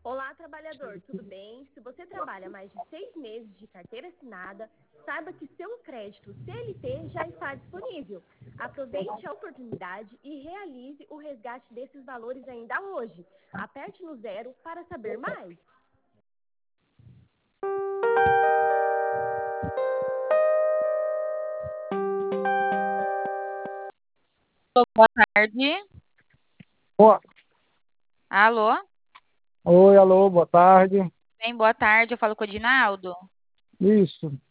Olá, trabalhador, tudo bem? Se você trabalha mais de 6 meses de carteira assinada, saiba que seu crédito CLT já está disponível. Aproveite a oportunidade e realize o resgate desses valores ainda hoje. Aperte no zero para saber mais. Boa tarde. Boa. Alô? Oi, alô, boa tarde. Bem, boa tarde. Eu falo com o Edinaldo. Isso.